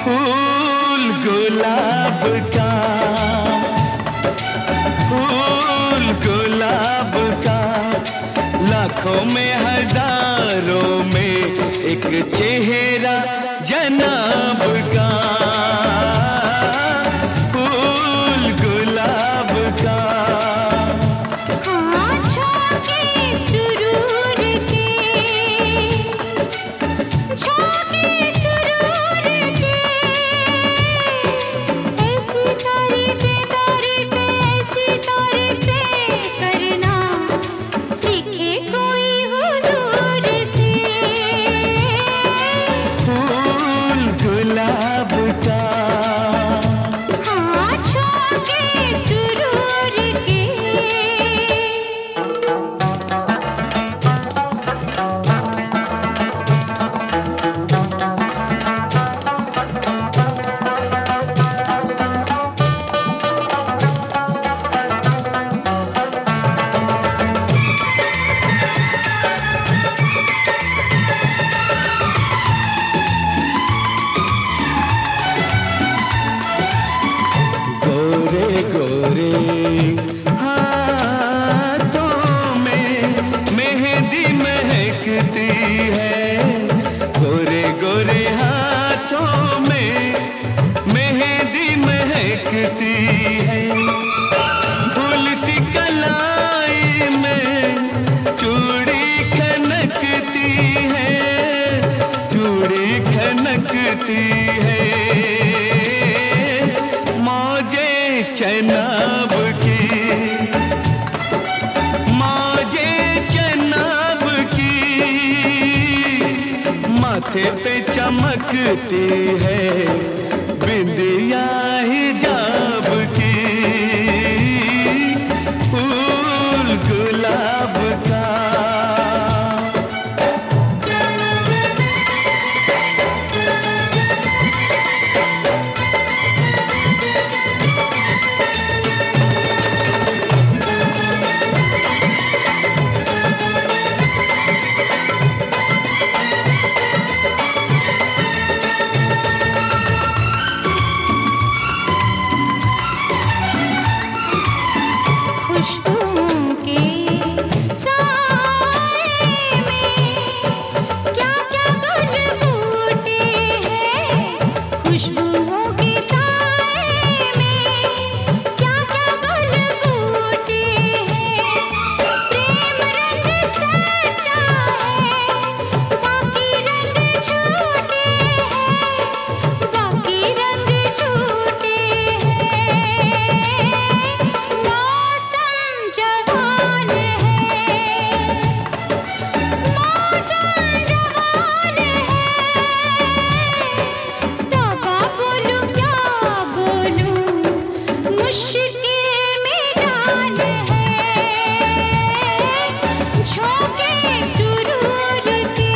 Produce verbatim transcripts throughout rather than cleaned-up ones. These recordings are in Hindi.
फूल गुलाब का, फूल गुलाब का, लाखों में हजारों में एक चेहरा जनाब का, फूल गुलाब का। हाँ झोंके सुरूर के, झोंके सुरूर के, ऐसी तारीफें तारीफें ऐसी तारीफें करना सीखे कोई हुजूर से। फूल गुलाब का, हाँ झोंके सुरूर के। गोरे गोरे हाथों में मेहंदी महकती है, गोरे गोरे हाथों में मेहंदी महकती है, फूल सी कलाई में चूड़ी खनकती है, चूड़ी खनकती है, मौजे चनाब की, मौजे चनाब की, माथे पे चमकती है बिंदिया हिजाब की, फूल गुलाब का। खुशबुओं के साए में क्या क्या गुल फूटे हैं, खुशबुओं के साए में क्या क्या गुल फूटे हैं, प्रेम रंग सच्चा है बाकी रंग झूठे हैं, बाकी रंग झूठे हैं, मौसम जवान है, मौसम जवान है, तौबा बोलूं क्या बोलूं मुश्किल में जान है, झोंके सुरूर के।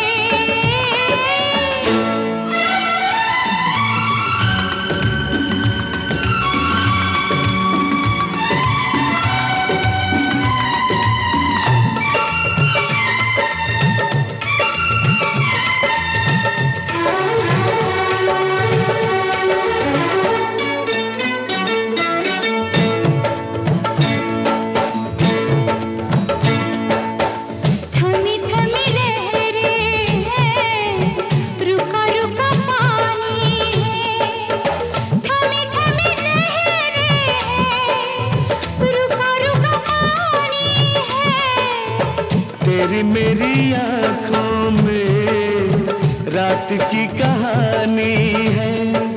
थमी थमी लहरें हैं, रुका रुका पानी है, थमी थमी लहरें हैं, रुका रुका पानी है, तेरी मेरी आंखों में रात की कहानी है,